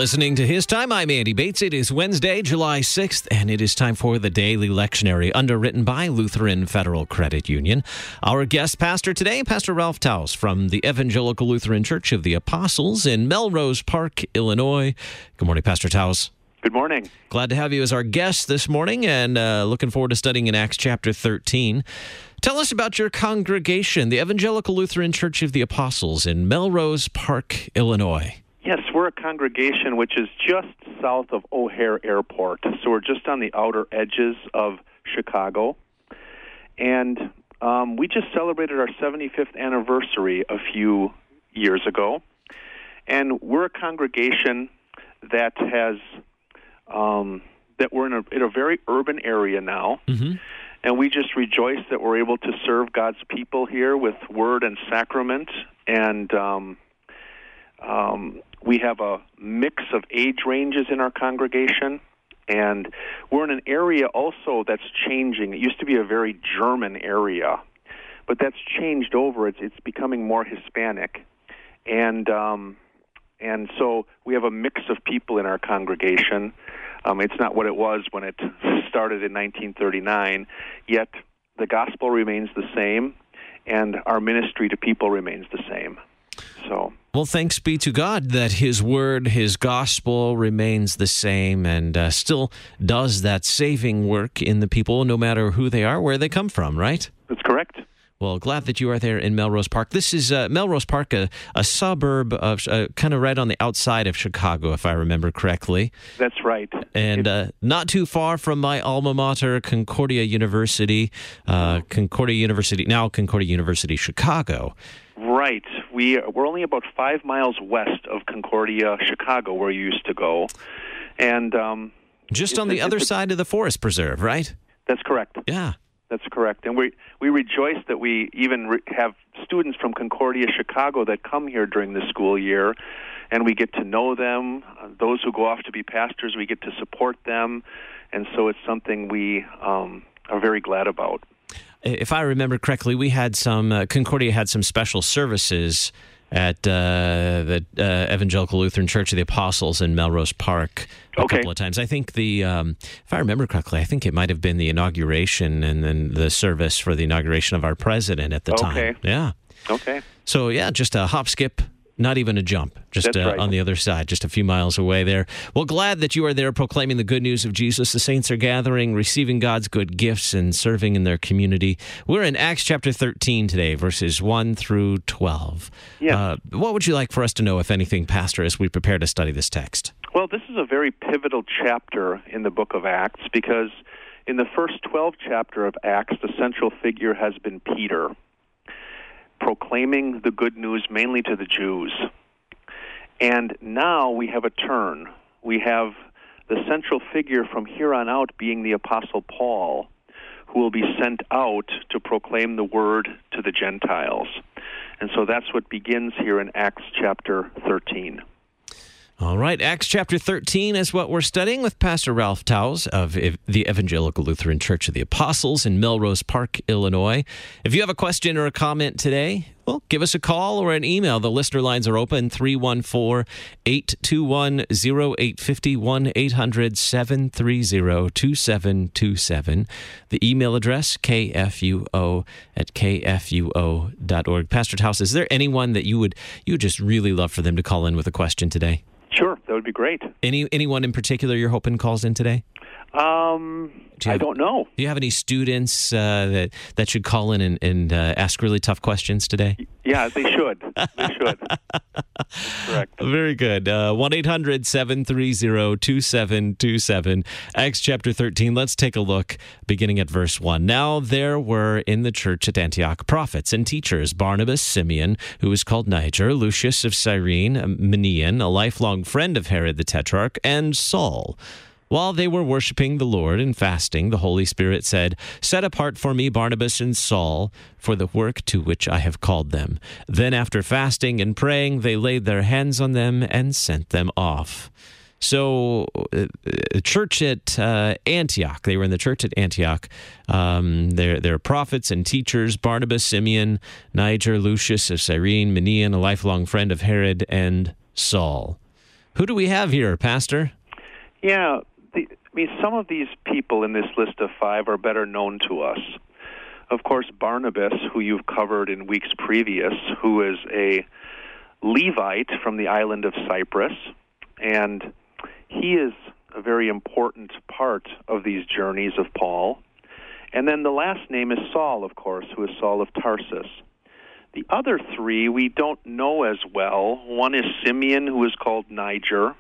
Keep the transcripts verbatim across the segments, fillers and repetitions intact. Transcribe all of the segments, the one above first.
listening to His Time. I'm Andy Bates. It is Wednesday, July sixth, and it is time for the Daily Lectionary, underwritten by Lutheran Federal Credit Union. Our guest pastor today, Pastor Ralph Taus from the Evangelical Lutheran Church of the Apostles in Melrose Park, Illinois. Good morning, Pastor Taus. Good morning. Glad to have you as our guest this morning, and uh, looking forward to studying in Acts chapter thirteen. Tell us about your congregation, the Evangelical Lutheran Church of the Apostles in Melrose Park, Illinois. Yes, we're a congregation which is just south of O'Hare Airport. So we're just on the outer edges of Chicago. And um, we just celebrated our seventy-fifth anniversary a few years ago. And we're a congregation that has, um, that we're in a, in a very urban area now. Mm-hmm. And we just rejoice that we're able to serve God's people here with word and sacrament. And um, um, we have a mix of age ranges in our congregation. And we're in an area also that's changing. It used to be a very German area, but that's changed over. It's, it's becoming more Hispanic. And um, and so we have a mix of people in our congregation. Um, it's not what it was when it started in nineteen thirty-nine, yet the gospel remains the same, and our ministry to people remains the same. So, well, thanks be to God that His Word, His gospel remains the same and uh, still does that saving work in the people, no matter who they are, where they come from, right? That's correct. Well, glad that you are there in Melrose Park. This is uh, Melrose Park, a, a suburb of uh, kind of right on the outside of Chicago, if I remember correctly. That's right. And uh, not too far from my alma mater, Concordia University, uh, Concordia University, now Concordia University, Chicago. Right. We, we're only about five miles west of Concordia, Chicago, where you used to go. And um, just on the other side of the Forest Preserve, right? That's correct. Yeah. That's correct. And we, we rejoice that we even re- have students from Concordia, Chicago that come here during the school year, and we get to know them. Uh, those who go off to be pastors, we get to support them, and so it's something we um, are very glad about. If I remember correctly, we had some, uh, Concordia had some special services at uh, the uh, Evangelical Lutheran Church of the Apostles in Melrose Park a okay. couple of times. I think the, um, if I remember correctly, I think it might have been the inauguration and then the service for the inauguration of our president at the okay. time. Yeah. Okay. So, yeah, just a hop, skip, not even a jump, just uh, right. on the other side, just a few miles away there. Well, glad that you are there proclaiming the good news of Jesus. The saints are gathering, receiving God's good gifts, and serving in their community. We're in Acts chapter thirteen today, verses one through twelve. Yeah. Uh, what would you like for us to know, if anything, Pastor, as we prepare to study this text? Well, this is a very pivotal chapter in the book of Acts, because in the first twelve chapter of Acts, the central figure has been Peter, proclaiming the good news mainly to the Jews. And now we have a turn. We have the central figure from here on out being the Apostle Paul, who will be sent out to proclaim the word to the Gentiles. And so that's what begins here in Acts chapter thirteen. All right, Acts chapter thirteen is what we're studying with Pastor Ralph Taus of the Evangelical Lutheran Church of the Apostles in Melrose Park, Illinois. If you have a question or a comment today, well, give us a call or an email. The listener lines are open, three one four, eight two one, zero eight five zero, one eight hundred, seven three zero, two seven two seven. The email address, k f u o at k f u o dot org. Pastor Taus, is there anyone that you would you would just really love for them to call in with a question today? Sure, that would be great. Any Anyone in particular you're hoping calls in today? Um, do have, I don't know. Do you have any students uh, that that should call in and, and uh, ask really tough questions today? Yeah, they should. They should. Correct. Very good. Uh, one eight hundred, seven three zero, two seven two seven. Acts chapter thirteen. Let's take a look, beginning at verse one. Now there were in the church at Antioch prophets and teachers, Barnabas, Simeon, who was called Niger, Lucius of Cyrene, Manaen, a lifelong friend of Herod the Tetrarch, and Saul. While they were worshiping the Lord and fasting, the Holy Spirit said, "Set apart for me Barnabas and Saul for the work to which I have called them." Then after fasting and praying, they laid their hands on them and sent them off. So, uh, church at uh, Antioch, they were in the church at Antioch. Um, they're, they're prophets and teachers, Barnabas, Simeon, Niger, Lucius of Cyrene, Manaen, a lifelong friend of Herod, and Saul. Who do we have here, Pastor? Yeah, the, I mean, some of these people in this list of five are better known to us. Of course, Barnabas, who you've covered in weeks previous, who is a Levite from the island of Cyprus, and he is a very important part of these journeys of Paul. And then the last name is Saul, of course, who is Saul of Tarsus. The other three we don't know as well. One is Simeon, who is called Niger.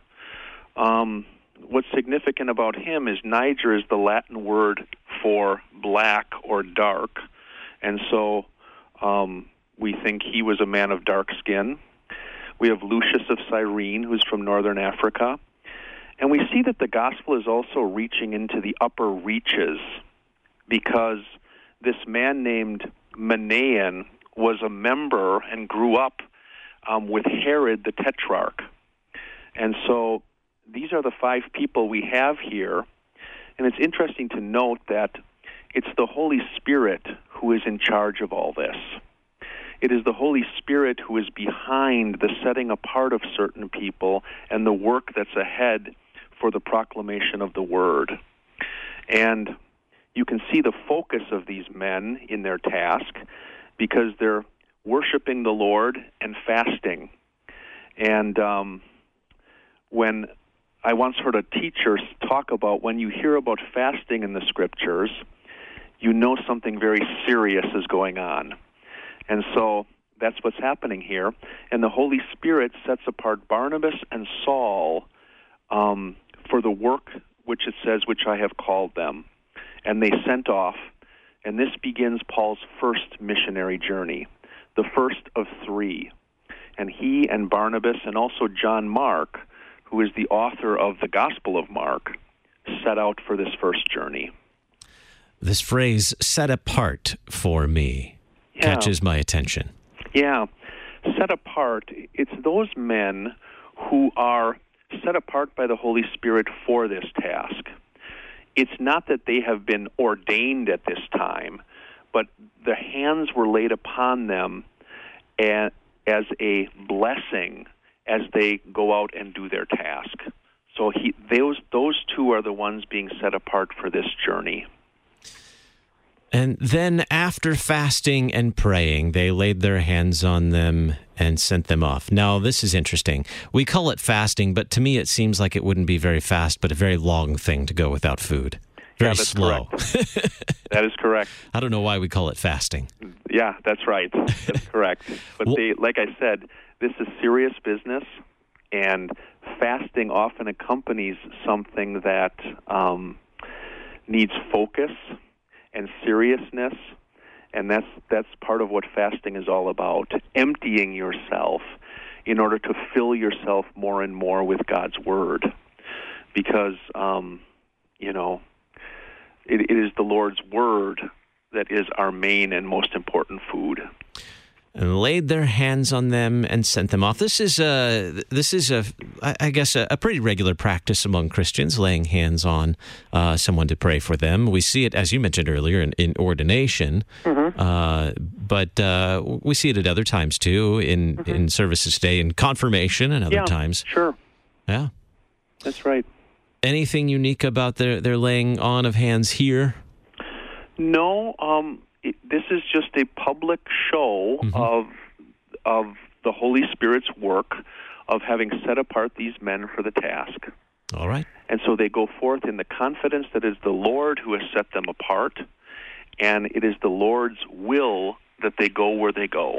Um, what's significant about him is Niger is the Latin word for black or dark. And so um, we think he was a man of dark skin. We have Lucius of Cyrene, who's from northern Africa. And we see that the gospel is also reaching into the upper reaches, because this man named Manaen was a member and grew up um, with Herod the Tetrarch. And so these are the five people we have here. And it's interesting to note that it's the Holy Spirit who is in charge of all this. It is the Holy Spirit who is behind the setting apart of certain people and the work that's ahead for the proclamation of the Word. And you can see the focus of these men in their task, because they're worshiping the Lord and fasting. And um, when I once heard a teacher talk about, when you hear about fasting in the Scriptures, you know something very serious is going on. And so that's what's happening here. And the Holy Spirit sets apart Barnabas and Saul um, for the work which it says, which I have called them. And they sent off, and this begins Paul's first missionary journey, the first of three. And he and Barnabas and also John Mark, who is the author of the Gospel of Mark, set out for this first journey. This phrase, set apart for me, yeah. catches my attention. Yeah, set apart. It's those men who are set apart by the Holy Spirit for this task. It's not that they have been ordained at this time, but the hands were laid upon them as a blessing as they go out and do their task. So he, those those two are the ones being set apart for this journey. And then after fasting and praying, they laid their hands on them and sent them off. Now, this is interesting. We call it fasting, but to me it seems like it wouldn't be very fast, but a very long thing to go without food. Very yeah, that's slow. Correct. That is correct. I don't know why we call it fasting. Yeah, that's right. That's correct. But well, they, like I said, this is serious business, and fasting often accompanies something that um, needs focus and seriousness, and that's that's part of what fasting is all about, emptying yourself in order to fill yourself more and more with God's Word, because, um, you know, it, it is the Lord's Word that is our main and most important food. And laid their hands on them and sent them off. This is a, this is a, I guess, a, a pretty regular practice among Christians, laying hands on uh, someone to pray for them. We see it, as you mentioned earlier, in, in ordination, mm-hmm. uh, but uh, we see it at other times too, in, mm-hmm. in services today, in confirmation and other yeah, times. Sure. Yeah. That's right. Anything unique about their, their laying on of hands here? No, um, it, this is just a public show mm-hmm. of of the Holy Spirit's work of having set apart these men for the task. All right. And so they go forth in the confidence that it is the Lord who has set them apart, and it is the Lord's will that they go where they go.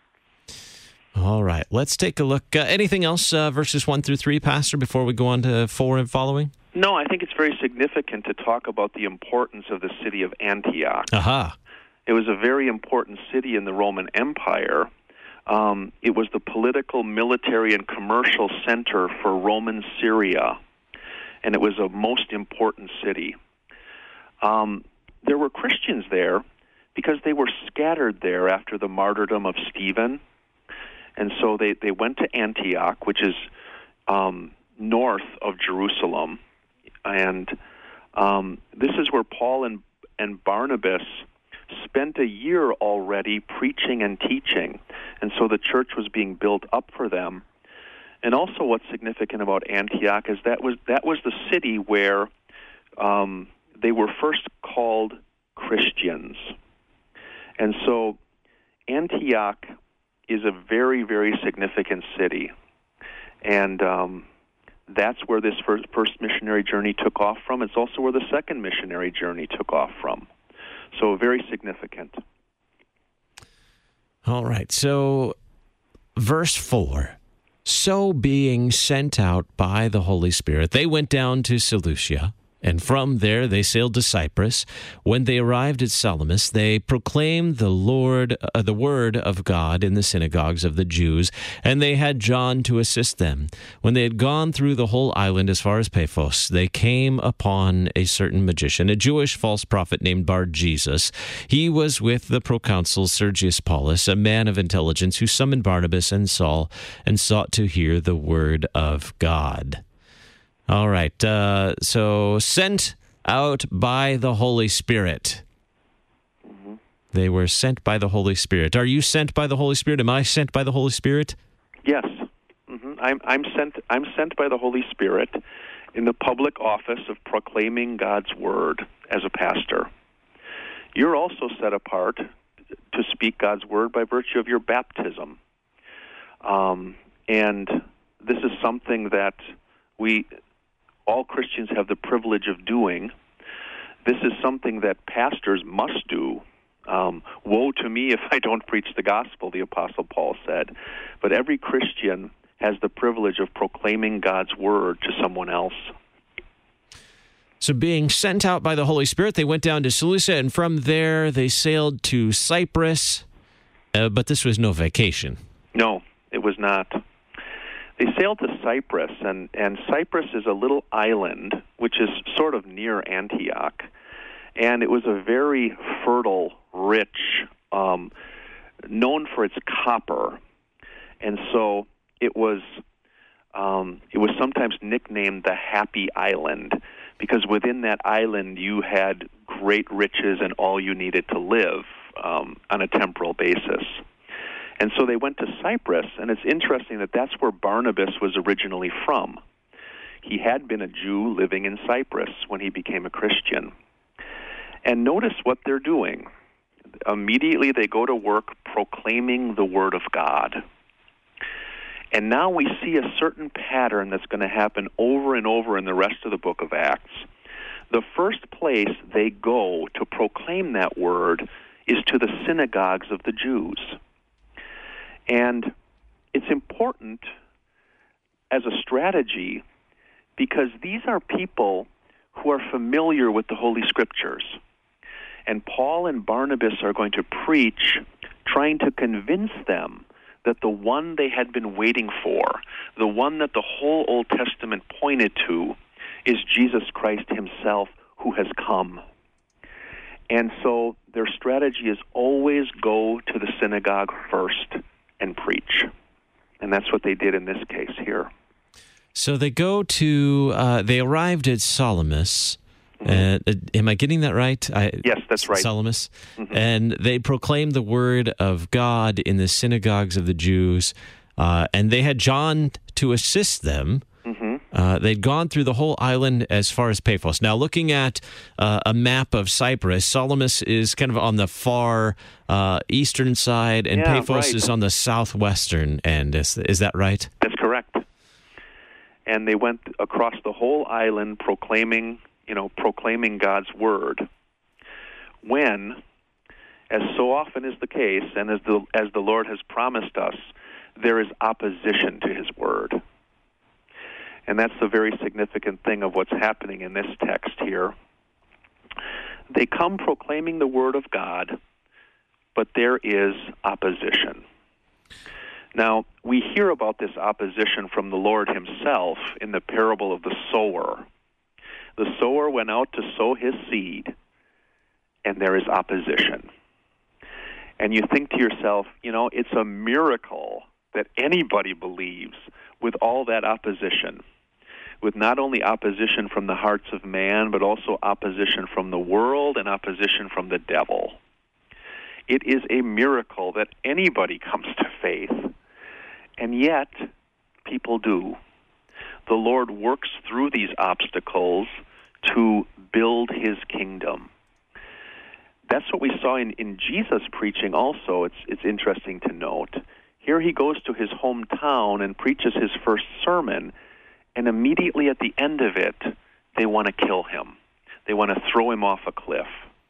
All right. Let's take a look. Uh, anything else, uh, verses one through three, Pastor, before we go on to four and following? No, I think it's very significant to talk about the importance of the city of Antioch. Aha. It was a very important city in the Roman Empire. Um, it was the political, military, and commercial center for Roman Syria, and it was a most important city. Um, there were Christians there because they were scattered there after the martyrdom of Stephen, and so they, they went to Antioch, which is um, north of Jerusalem, and um, this is where Paul and, and Barnabas spent a year already preaching and teaching, and so the church was being built up for them. And also what's significant about Antioch is that was that was the city where um, they were first called Christians. And so Antioch is a very, very significant city. And um, that's where this first, first missionary journey took off from. It's also where the second missionary journey took off from. So very significant. All right. So verse four. So being sent out by the Holy Spirit, they went down to Seleucia, and from there they sailed to Cyprus. When they arrived at Salamis, they proclaimed the Lord, uh, the word of God in the synagogues of the Jews, and they had John to assist them. When they had gone through the whole island as far as Paphos, they came upon a certain magician, a Jewish false prophet named Bar-Jesus. He was with the proconsul Sergius Paulus, a man of intelligence, who summoned Barnabas and Saul and sought to hear the word of God. All right, uh, so sent out by the Holy Spirit. Mm-hmm. They were sent by the Holy Spirit. Are you sent by the Holy Spirit? Am I sent by the Holy Spirit? Yes, mm-hmm. I'm, I'm sent. I'm sent by the Holy Spirit in the public office of proclaiming God's word as a pastor. You're also set apart to speak God's word by virtue of your baptism, um, and this is something that we. all Christians have the privilege of doing. This is something that pastors must do. Um, Woe to me if I don't preach the gospel, the Apostle Paul said. But every Christian has the privilege of proclaiming God's word to someone else. So being sent out by the Holy Spirit, they went down to Seleucia, and from there they sailed to Cyprus. Uh, but this was no vacation. No, it was not. They sailed to Cyprus, and, and Cyprus is a little island, which is sort of near Antioch. And it was a very fertile, rich, um, known for its copper. And so it was um, it was sometimes nicknamed the Happy Island, because within that island you had great riches and all you needed to live um, on a temporal basis. And so they went to Cyprus, and it's interesting that that's where Barnabas was originally from. He had been a Jew living in Cyprus when he became a Christian. And notice what they're doing. Immediately they go to work proclaiming the Word of God. And now we see a certain pattern that's going to happen over and over in the rest of the book of Acts. The first place they go to proclaim that word is to the synagogues of the Jews. And it's important as a strategy because these are people who are familiar with the Holy Scriptures. And Paul and Barnabas are going to preach, trying to convince them that the one they had been waiting for, the one that the whole Old Testament pointed to, is Jesus Christ himself who has come. And so their strategy is always go to the synagogue first and preach. And that's what they did in this case here. So they go to, uh, they arrived at Salamis. Mm-hmm. Uh, am I getting that right? I, yes, that's right. Salamis. Mm-hmm. And they proclaimed the word of God in the synagogues of the Jews. Uh, and they had John to assist them. Mm-hmm. Uh, they'd gone through the whole island as far as Paphos. Now, looking at uh, a map of Cyprus, Salamis is kind of on the far uh, eastern side, and yeah, Paphos right. is on the southwestern end. Is, is that right? That's correct. And they went across the whole island proclaiming, you know, proclaiming God's word. When, as so often is the case, and as the as the Lord has promised us, there is opposition to his word. And that's the very significant thing of what's happening in this text here. They come proclaiming the word of God, but there is opposition. Now, we hear about this opposition from the Lord himself in the parable of the sower. The sower went out to sow his seed, and there is opposition. And you think to yourself, you know, it's a miracle that anybody believes with all that opposition, with not only opposition from the hearts of man, but also opposition from the world and opposition from the devil. It is a miracle that anybody comes to faith. And yet, people do, the Lord works through these obstacles to build his kingdom. That's what we saw in, in Jesus' preaching also. It's, it's interesting to note. Here he goes to his hometown and preaches his first sermon, and immediately at the end of it, they want to kill him. They want to throw him off a cliff.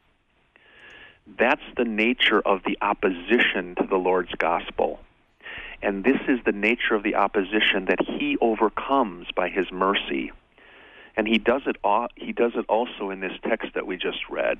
That's the nature of the opposition to the Lord's gospel. And this is the nature of the opposition that he overcomes by his mercy. And he does it he does it also in this text that we just read.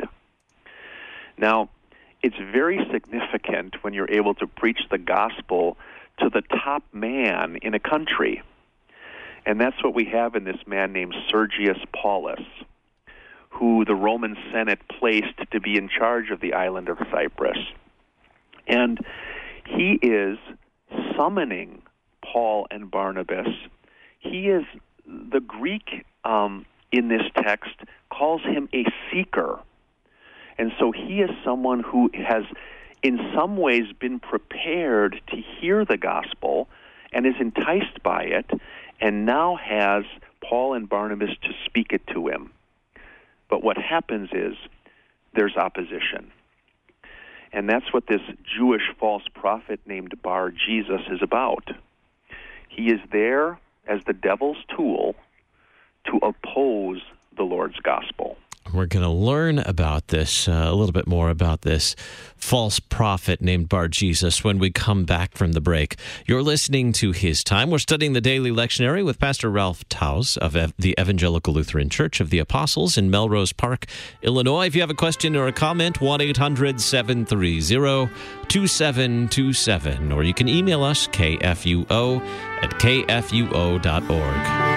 Now, it's very significant when you're able to preach the gospel to the top man in a country. And that's what we have in this man named Sergius Paulus, who the Roman Senate placed to be in charge of the island of Cyprus. And he is summoning Paul and Barnabas. He is, the Greek um, in this text calls him a seeker. And so he is someone who has in some ways been prepared to hear the gospel and is enticed by it, and now has Paul and Barnabas to speak it to him. But what happens is there's opposition. And that's what this Jewish false prophet named Bar Jesus is about. He is there as the devil's tool to oppose the Lord's gospel. We're going to learn about this, uh, a little bit more about this false prophet named Bar Jesus when we come back from the break. You're listening to His Time. We're studying the Daily Lectionary with Pastor Ralph Taus of Ev- the Evangelical Lutheran Church of the Apostles in Melrose Park, Illinois. If you have a question or a comment, one eight hundred seven three zero two seven two seven. Or you can email us, k f u o at k f u o dot org.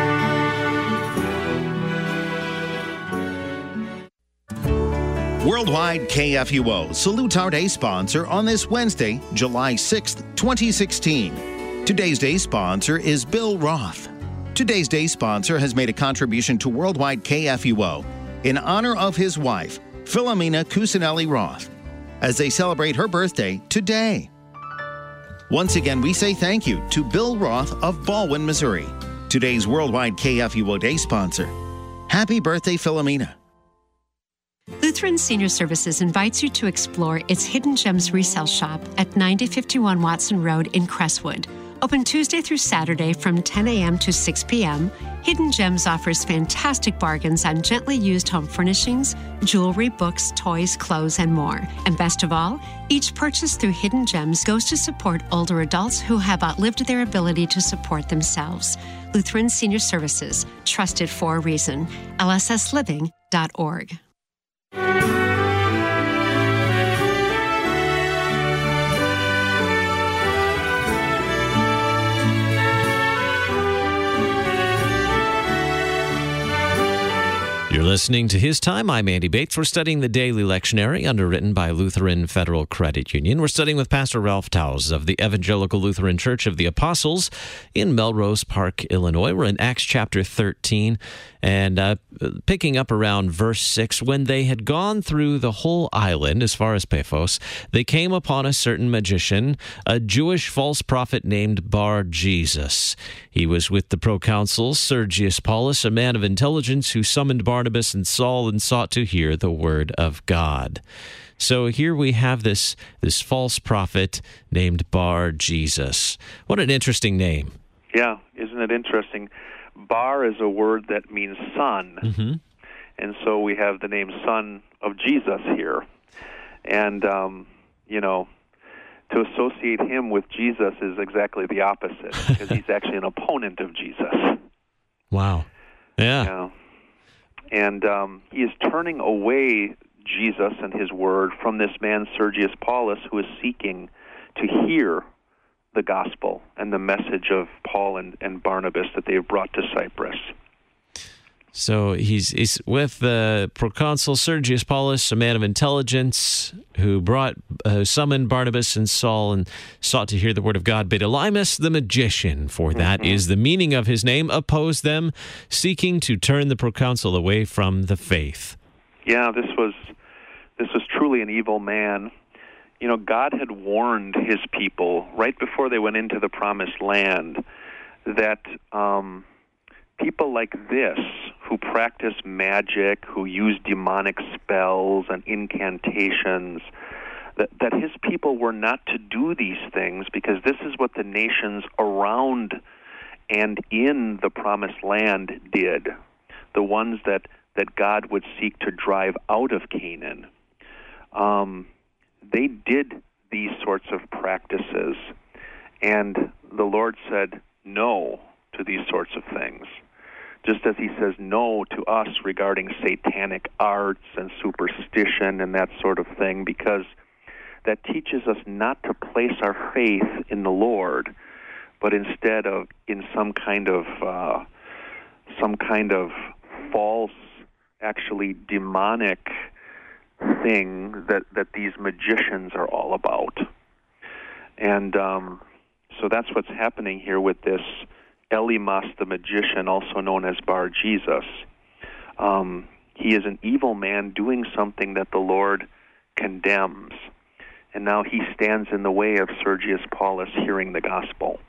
Worldwide K F U O salutes our day sponsor on this Wednesday, July sixth, twenty sixteen. Today's day sponsor is Bill Roth. Today's day sponsor has made a contribution to Worldwide K F U O in honor of his wife, Philomena Cusinelli Roth, as they celebrate her birthday today. Once again, we say thank you to Bill Roth of Baldwin, Missouri, today's Worldwide K F U O day sponsor. Happy birthday, Philomena. Lutheran Senior Services invites you to explore its Hidden Gems resale shop at ninety fifty-one Watson Road in Crestwood. Open Tuesday through Saturday from ten a.m. to six p.m., Hidden Gems offers fantastic bargains on gently used home furnishings, jewelry, books, toys, clothes, and more. And best of all, each purchase through Hidden Gems goes to support older adults who have outlived their ability to support themselves. Lutheran Senior Services, trusted for a reason. L S S living dot org. You're listening to His Time. I'm Andy Bates. We're studying the Daily Lectionary, underwritten by Lutheran Federal Credit Union. We're studying with Pastor Ralph Taus of the Evangelical Lutheran Church of the Apostles in Melrose Park, Illinois. We're in Acts chapter thirteen, and uh, picking up around verse six. When they had gone through the whole island, as far as Paphos, they came upon a certain magician, a Jewish false prophet named Bar Jesus. He was with the proconsul Sergius Paulus, a man of intelligence who summoned Barnabas and Saul and sought to hear the word of God. So here we have this, this false prophet named Bar Jesus. What an interesting name. Yeah, isn't it interesting? Bar is a word that means son. Mm-hmm. And so we have the name son of Jesus here. And, um, you know, to associate him with Jesus is exactly the opposite, because he's actually an opponent of Jesus. Wow. Yeah. Yeah. And um, he is turning away Jesus and his word from this man, Sergius Paulus, who is seeking to hear the gospel and the message of Paul and, and Barnabas that they have brought to Cyprus. So he's, he's with the proconsul Sergius Paulus, a man of intelligence, who brought, uh, summoned Barnabas and Saul and sought to hear the word of God. But Elymas the magician, for that mm-hmm. is the meaning of his name, opposed them, seeking to turn the proconsul away from the faith. Yeah, this was this was truly an evil man. You know, God had warned his people right before they went into the promised land that um, people like this, who practice magic, who use demonic spells and incantations, that, that his people were not to do these things because this is what the nations around and in the promised land did, the ones that, that God would seek to drive out of Canaan. Um, they did these sorts of practices, and the Lord said no to these sorts of things, just as he says no to us regarding satanic arts and superstition and that sort of thing, because that teaches us not to place our faith in the Lord, but instead of in some kind of uh, some kind of false, actually demonic thing that, that these magicians are all about. And um, so that's what's happening here with this Elymas the magician, also known as Bar Jesus. Um, he is an evil man doing something that the Lord condemns. And now he stands in the way of Sergius Paulus hearing the gospel.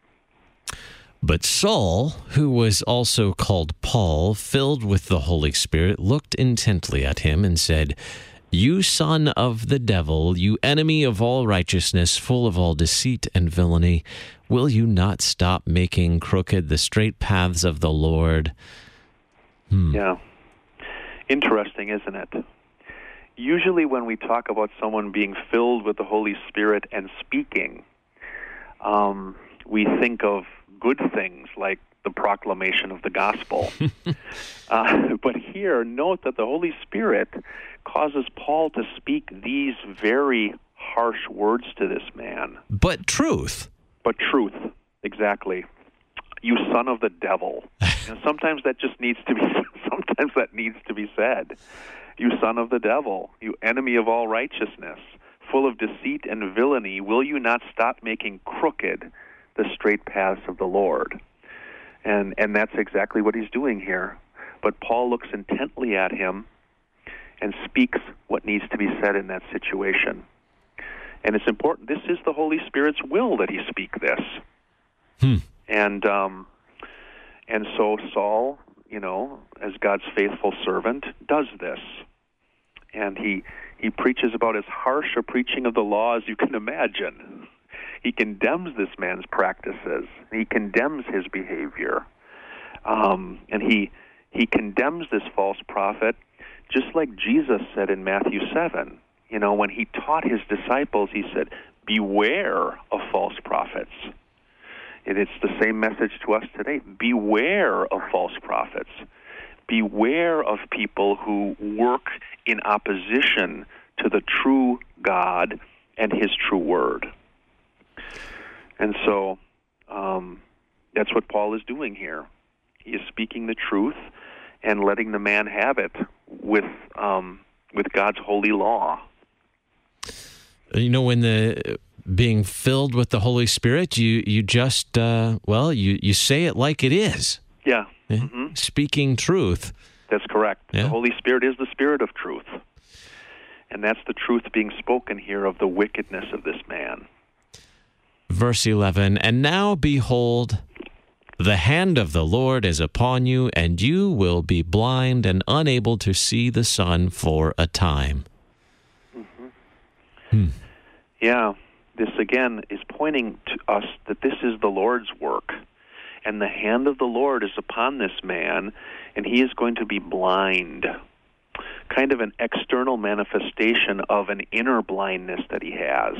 But Saul, who was also called Paul, filled with the Holy Spirit, looked intently at him and said, "You son of the devil, you enemy of all righteousness, full of all deceit and villainy, will you not stop making crooked the straight paths of the Lord?" Hmm. Yeah. Interesting, isn't it? Usually when we talk about someone being filled with the Holy Spirit and speaking, um, we think of good things like the proclamation of the gospel. uh, but here, note that the Holy Spirit causes Paul to speak these very harsh words to this man. But truth. But truth, exactly. You son of the devil. And sometimes that just needs to be. Sometimes that needs to be said. You son of the devil, you enemy of all righteousness, full of deceit and villainy, will you not stop making crooked the straight paths of the Lord? And and that's exactly what he's doing here. But Paul looks intently at him and speaks what needs to be said in that situation. And it's important. This is the Holy Spirit's will that he speak this. Hmm. And um, and so Saul, you know, as God's faithful servant, does this. And he he preaches about as harsh a preaching of the law as you can imagine. He condemns this man's practices. He condemns his behavior. Um, and he he condemns this false prophet, just like Jesus said in Matthew seven. You know, when he taught his disciples, he said, beware of false prophets. And it's the same message to us today. Beware of false prophets. Beware of people who work in opposition to the true God and his true word. And so um, that's what Paul is doing here. He is speaking the truth and letting the man have it with um, with God's holy law. You know, when the being filled with the Holy Spirit, you you just uh, well, you you say it like it is. Yeah. Yeah? Mm-hmm. Speaking truth. That's correct. Yeah. The Holy Spirit is the Spirit of truth. And that's the truth being spoken here of the wickedness of this man. Verse eleven, and now behold, the hand of the Lord is upon you, and you will be blind and unable to see the sun for a time. Mm-hmm. Hmm. Yeah, this again is pointing to us that this is the Lord's work. And the hand of the Lord is upon this man, and he is going to be blind. Kind of an external manifestation of an inner blindness that he has.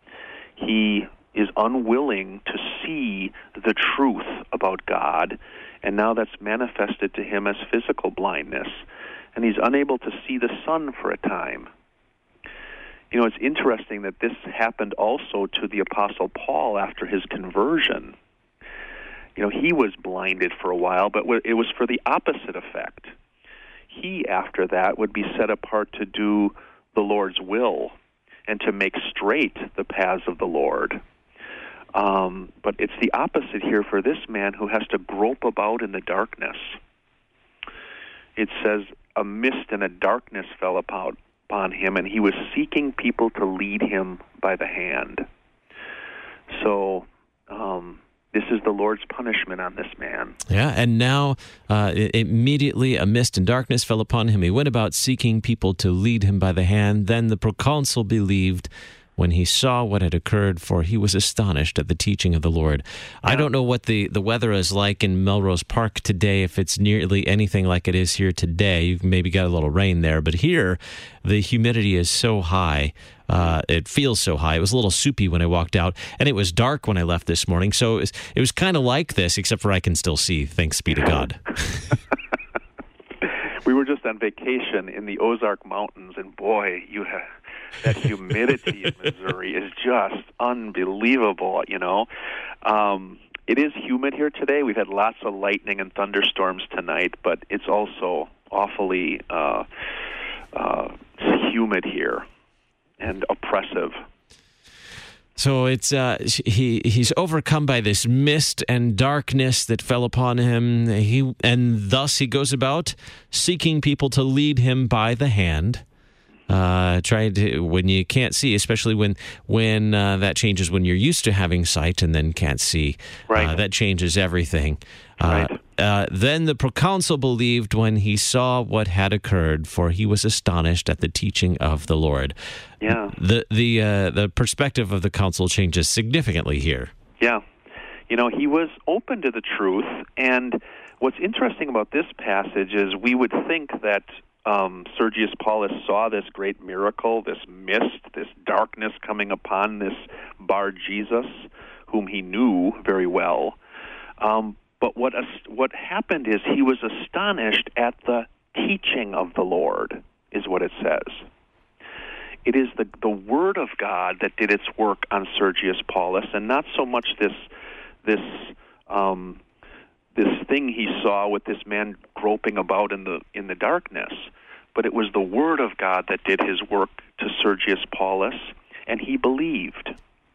He is unwilling to see the truth about God, and now that's manifested to him as physical blindness. And he's unable to see the sun for a time. You know, it's interesting that this happened also to the Apostle Paul after his conversion. You know, he was blinded for a while, but it was for the opposite effect. He, after that, would be set apart to do the Lord's will and to make straight the paths of the Lord. Um, but it's the opposite here for this man who has to grope about in the darkness. It says, a mist and a darkness fell upon him, and he was seeking people to lead him by the hand. So, um, This is the Lord's punishment on this man. Yeah, and now uh, immediately a mist and darkness fell upon him. He went about seeking people to lead him by the hand. Then the proconsul believed when he saw what had occurred, for he was astonished at the teaching of the Lord. Yeah. I don't know what the, the weather is like in Melrose Park today, if it's nearly anything like it is here today. You've maybe got a little rain there, but here the humidity is so high. Uh, it feels so high. It was a little soupy when I walked out, and it was dark when I left this morning. So it was, it was kind of like this, except for I can still see, thanks be to God. We were just on vacation in the Ozark Mountains, and boy, you have... that humidity in Missouri is just unbelievable, you know. Um, it is humid here today. We've had lots of lightning and thunderstorms tonight, but it's also awfully uh, uh, humid here and oppressive. So it's uh, he he's overcome by this mist and darkness that fell upon him. He and thus he goes about seeking people to lead him by the hand. Uh, trying to, when you can't see, especially when when uh, that changes when you're used to having sight and then can't see. Right. Uh, that changes everything. Right. Uh, uh, then the proconsul believed when he saw what had occurred, for he was astonished at the teaching of the Lord. Yeah. The the uh, the perspective of the council changes significantly here. Yeah. You know, he was open to the truth, and what's interesting about this passage is we would think that Um, Sergius Paulus saw this great miracle, this mist, this darkness coming upon this Bar Jesus, whom he knew very well. Um, but what what happened is he was astonished at the teaching of the Lord, is what it says. It is the, the Word of God that did its work on Sergius Paulus, and not so much this this um, this thing he saw with this man groping about in the in the darkness. But it was the Word of God that did his work to Sergius Paulus, and he believed.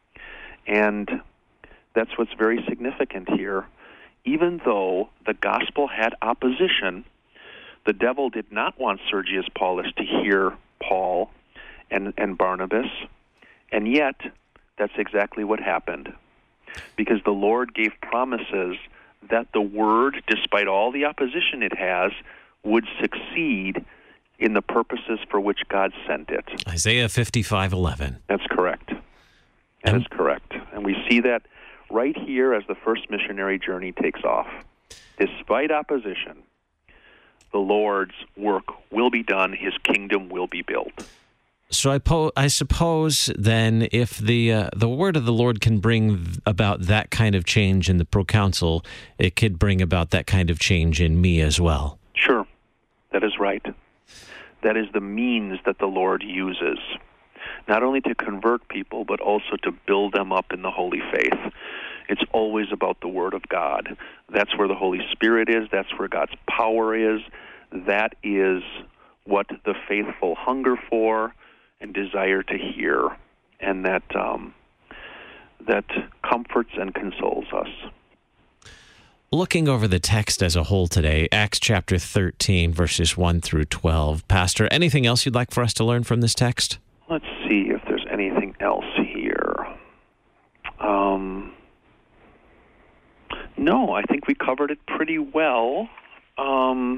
And that's what's very significant here. Even though the gospel had opposition, the devil did not want Sergius Paulus to hear Paul and, and Barnabas, and yet that's exactly what happened. Because the Lord gave promises that the Word, despite all the opposition it has, would succeed in the purposes for which God sent it. Isaiah fifty-five eleven. That's correct. That is correct. And we see that right here as the first missionary journey takes off. Despite opposition, the Lord's work will be done, his kingdom will be built. So I, po- I suppose then, if the uh, the word of the Lord can bring about that kind of change in the proconsul, it could bring about that kind of change in me as well. Sure, that is right. That is the means that the Lord uses, not only to convert people, but also to build them up in the holy faith. It's always about the Word of God. That's where the Holy Spirit is. That's where God's power is. That is what the faithful hunger for and desire to hear, and that um, that comforts and consoles us. Looking over the text as a whole today, Acts chapter thirteen, verses one through twelve. Pastor, anything else you'd like for us to learn from this text? Let's see if there's anything else here. Um, no, I think we covered it pretty well. Um,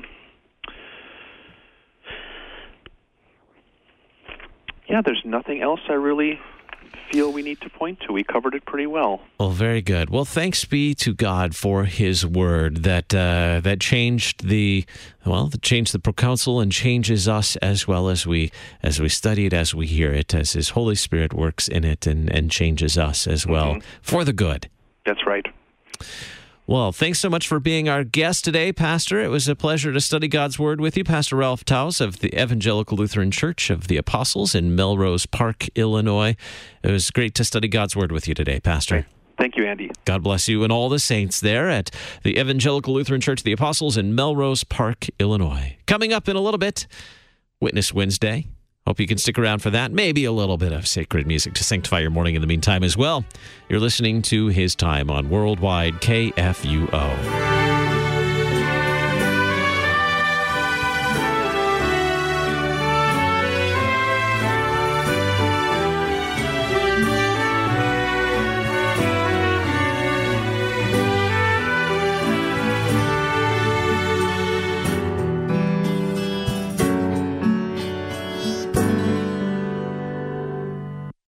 yeah, there's nothing else I really feel we need to point to. We covered it pretty well. Well, very good. Well, thanks be to God for his word that uh, that changed the well, that changed the proconsul and changes us as well as we as we study it, as we hear it, as his Holy Spirit works in it and, and changes us as well mm-hmm. for the good. That's right. Well, thanks so much for being our guest today, Pastor. It was a pleasure to study God's Word with you. Pastor Ralph Taus of the Evangelical Lutheran Church of the Apostles in Melrose Park, Illinois. It was great to study God's Word with you today, Pastor. Great. Thank you, Andy. God bless you and all the saints there at the Evangelical Lutheran Church of the Apostles in Melrose Park, Illinois. Coming up in a little bit, Witness Wednesday. Hope you can stick around for that. Maybe a little bit of sacred music to sanctify your morning in the meantime as well. You're listening to His Time on Worldwide K F U O.